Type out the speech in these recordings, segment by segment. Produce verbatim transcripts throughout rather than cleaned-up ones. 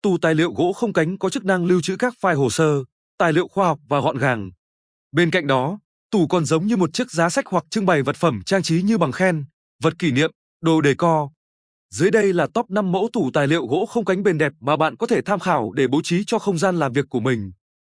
Tủ tài liệu gỗ không cánh có chức năng lưu trữ các file hồ sơ, tài liệu khoa học và gọn gàng. Bên cạnh đó, tủ còn giống như một chiếc giá sách hoặc trưng bày vật phẩm trang trí như bằng khen, vật kỷ niệm, đồ decor. Dưới đây là top năm mẫu tủ tài liệu gỗ không cánh bền đẹp mà bạn có thể tham khảo để bố trí cho không gian làm việc của mình.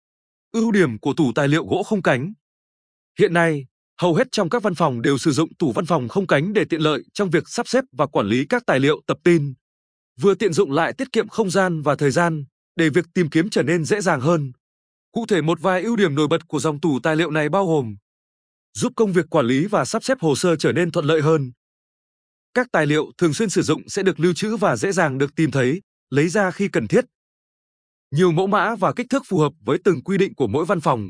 Ưu điểm của tủ tài liệu gỗ không cánh. Hiện nay, hầu hết trong các văn phòng đều sử dụng tủ văn phòng không cánh để tiện lợi trong việc sắp xếp và quản lý các tài liệu tập tin. Vừa tiện dụng lại tiết kiệm không gian và thời gian, để việc tìm kiếm trở nên dễ dàng hơn. Cụ thể một vài ưu điểm nổi bật của dòng tủ tài liệu này bao gồm: giúp công việc quản lý và sắp xếp hồ sơ trở nên thuận lợi hơn. Các tài liệu thường xuyên sử dụng sẽ được lưu trữ và dễ dàng được tìm thấy, lấy ra khi cần thiết. Nhiều mẫu mã và kích thước phù hợp với từng quy định của mỗi văn phòng.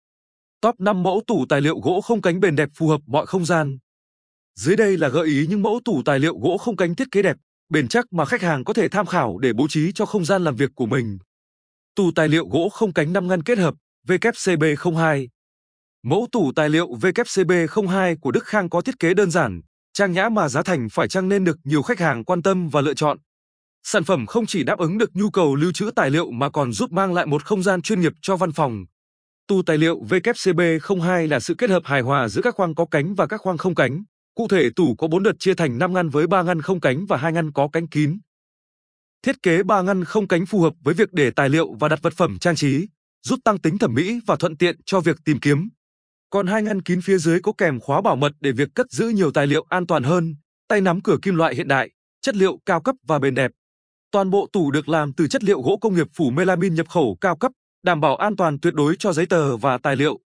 Top năm mẫu tủ tài liệu gỗ không cánh bền đẹp phù hợp mọi không gian. Dưới đây là gợi ý những mẫu tủ tài liệu gỗ không cánh thiết kế đẹp, bền chắc mà khách hàng có thể tham khảo để bố trí cho không gian làm việc của mình. Tủ tài liệu gỗ không cánh năm ngăn kết hợp W C B không hai. Mẫu tủ tài liệu W C B không hai của Đức Khang có thiết kế đơn giản, trang nhã mà giá thành phải chăng nên được nhiều khách hàng quan tâm và lựa chọn. Sản phẩm không chỉ đáp ứng được nhu cầu lưu trữ tài liệu mà còn giúp mang lại một không gian chuyên nghiệp cho văn phòng. Tủ tài liệu W C B không hai là sự kết hợp hài hòa giữa các khoang có cánh và các khoang không cánh. Cụ thể tủ có bốn đợt chia thành năm ngăn với ba ngăn không cánh và hai ngăn có cánh kín. Thiết kế ba ngăn không cánh phù hợp với việc để tài liệu và đặt vật phẩm trang trí, giúp tăng tính thẩm mỹ và thuận tiện cho việc tìm kiếm. Còn hai ngăn kín phía dưới có kèm khóa bảo mật để việc cất giữ nhiều tài liệu an toàn hơn, tay nắm cửa kim loại hiện đại, chất liệu cao cấp và bền đẹp. Toàn bộ tủ được làm từ chất liệu gỗ công nghiệp phủ melamine nhập khẩu cao cấp, đảm bảo an toàn tuyệt đối cho giấy tờ và tài liệu.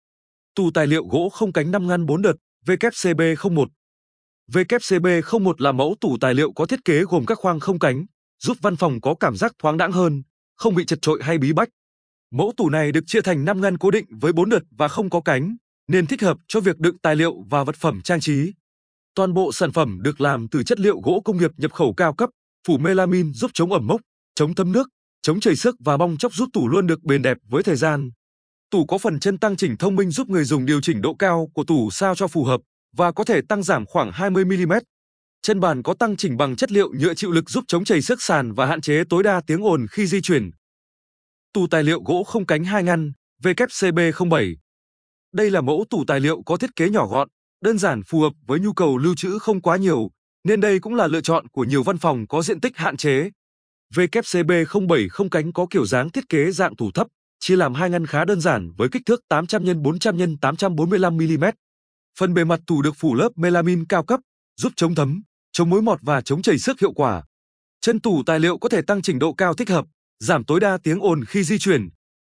Tủ tài liệu gỗ không cánh năm ngăn bốn đợt W C B không một. W C B không một là mẫu tủ tài liệu có thiết kế gồm các khoang không cánh, giúp văn phòng có cảm giác thoáng đãng hơn, không bị chật chội hay bí bách. Mẫu tủ này được chia thành năm ngăn cố định với bốn đợt và không có cánh, nên thích hợp cho việc đựng tài liệu và vật phẩm trang trí. Toàn bộ sản phẩm được làm từ chất liệu gỗ công nghiệp nhập khẩu cao cấp, phủ melamine giúp chống ẩm mốc, chống thấm nước, chống chảy xước và bong tróc, giúp tủ luôn được bền đẹp với thời gian. Tủ có phần chân tăng chỉnh thông minh giúp người dùng điều chỉnh độ cao của tủ sao cho phù hợp và có thể tăng giảm khoảng hai mươi mi li mét. Chân bàn có tăng chỉnh bằng chất liệu nhựa chịu lực giúp chống chảy xước sàn và hạn chế tối đa tiếng ồn khi di chuyển. Tủ tài liệu gỗ không cánh hai ngăn W C B không bảy. Đây là mẫu tủ tài liệu có thiết kế nhỏ gọn, đơn giản, phù hợp với nhu cầu lưu trữ không quá nhiều, nên đây cũng là lựa chọn của nhiều văn phòng có diện tích hạn chế. W C B không bảy không cánh có kiểu dáng thiết kế dạng tủ thấp, chia làm hai ngăn khá đơn giản với kích thước tám trăm nhân bốn trăm nhân tám trăm bốn mươi lăm mi li mét. Phần bề mặt tủ được phủ lớp melamine cao cấp, giúp chống thấm, chống mối mọt và chống chảy xước hiệu quả. Chân tủ tài liệu có thể tăng chỉnh độ cao thích hợp, giảm tối đa tiếng ồn khi di chuyển.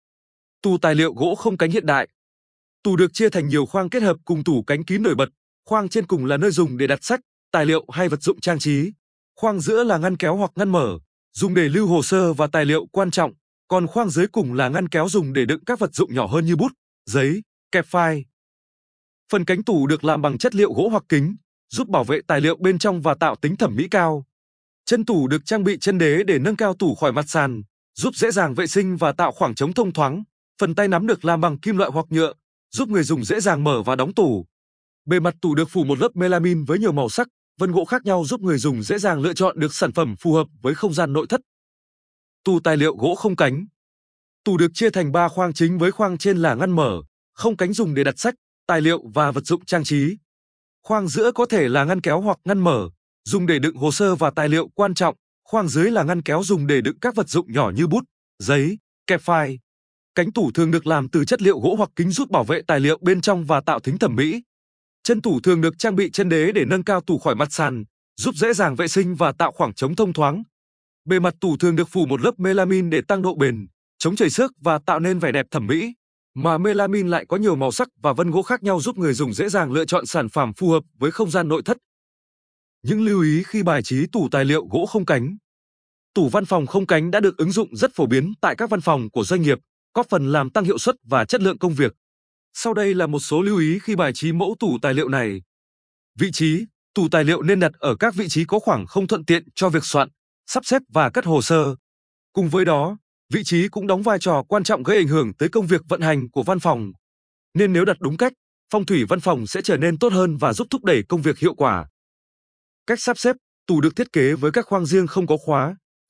Tủ tài liệu gỗ không cánh hiện đại. Tủ được chia thành nhiều khoang kết hợp cùng tủ cánh kín nổi bật. Khoang trên cùng là nơi dùng để đặt sách, tài liệu hay vật dụng trang trí. Khoang giữa là ngăn kéo hoặc ngăn mở, dùng để lưu hồ sơ và tài liệu quan trọng. Còn khoang dưới cùng là ngăn kéo dùng để đựng các vật dụng nhỏ hơn như bút, giấy, kẹp file. Phần cánh tủ được làm bằng chất liệu gỗ hoặc kính, giúp bảo vệ tài liệu bên trong và tạo tính thẩm mỹ cao. Chân tủ được trang bị chân đế để nâng cao tủ khỏi mặt sàn, giúp dễ dàng vệ sinh và tạo khoảng trống thông thoáng. Phần tay nắm được làm bằng kim loại hoặc nhựa, giúp người dùng dễ dàng mở và đóng tủ. Bề mặt tủ được phủ một lớp melamine với nhiều màu sắc, vân gỗ khác nhau, giúp người dùng dễ dàng lựa chọn được sản phẩm phù hợp với không gian nội thất. Tủ tài liệu gỗ không cánh. Tủ được chia thành ba khoang chính với khoang trên là ngăn mở, không cánh dùng để đặt sách, tài liệu và vật dụng trang trí. Khoang giữa có thể là ngăn kéo hoặc ngăn mở, dùng để đựng hồ sơ và tài liệu quan trọng. Khoang dưới là ngăn kéo dùng để đựng các vật dụng nhỏ như bút, giấy, kẹp file. Cánh tủ thường được làm từ chất liệu gỗ hoặc kính, giúp bảo vệ tài liệu bên trong và tạo tính thẩm mỹ. Chân tủ thường được trang bị chân đế để nâng cao tủ khỏi mặt sàn, giúp dễ dàng vệ sinh và tạo khoảng trống thông thoáng. Bề mặt tủ thường được phủ một lớp melamine để tăng độ bền, chống chảy xước và tạo nên vẻ đẹp thẩm mỹ. Mà melamine lại có nhiều màu sắc và vân gỗ khác nhau, giúp người dùng dễ dàng lựa chọn sản phẩm phù hợp với không gian nội thất. Những lưu ý khi bài trí tủ tài liệu gỗ không cánh. Tủ văn phòng không cánh đã được ứng dụng rất phổ biến tại các văn phòng của doanh nghiệp, góp phần làm tăng hiệu suất và chất lượng công việc. Sau đây là một số lưu ý khi bài trí mẫu tủ tài liệu này. Vị trí: tủ tài liệu nên đặt ở các vị trí có khoảng không thuận tiện cho việc soạn, sắp xếp và cất hồ sơ. Cùng với đó, vị trí cũng đóng vai trò quan trọng gây ảnh hưởng tới công việc vận hành của văn phòng. Nên nếu đặt đúng cách, phong thủy văn phòng sẽ trở nên tốt hơn và giúp thúc đẩy công việc hiệu quả. Cách sắp xếp: tủ được thiết kế với các khoang riêng không có khóa,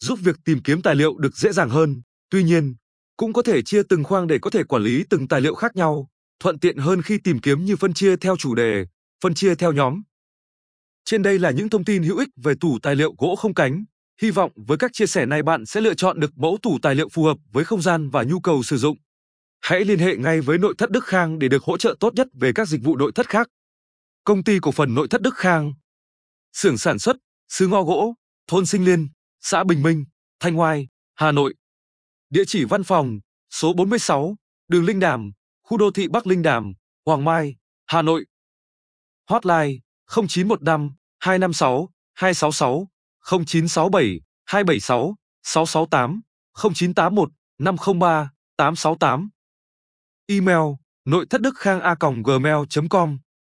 giúp việc tìm kiếm tài liệu được dễ dàng hơn. Tuy nhiên, cũng có thể chia từng khoang để có thể quản lý từng tài liệu khác nhau, thuận tiện hơn khi tìm kiếm như phân chia theo chủ đề, phân chia theo nhóm. Trên đây là những thông tin hữu ích về tủ tài liệu gỗ không cánh. Hy vọng với các chia sẻ này bạn sẽ lựa chọn được mẫu tủ tài liệu phù hợp với không gian và nhu cầu sử dụng. Hãy liên hệ ngay với Nội thất Đức Khang để được hỗ trợ tốt nhất về các dịch vụ nội thất khác. Công ty cổ phần Nội thất Đức Khang. Xưởng sản xuất, xứ ngò gỗ, thôn Sinh Liên, xã Bình Minh, Thanh Oai, Hà Nội. Địa chỉ văn phòng, số bốn mươi sáu, đường Linh Đàm, khu đô thị Bắc Linh Đàm, Hoàng Mai, Hà Nội. Hotline không chín một năm, hai năm sáu, hai sáu sáu, không chín sáu bảy, hai bảy sáu, sáu sáu tám, không chín tám một, năm không ba, tám sáu tám. Email nội thất đức khang a còng gmail chấm com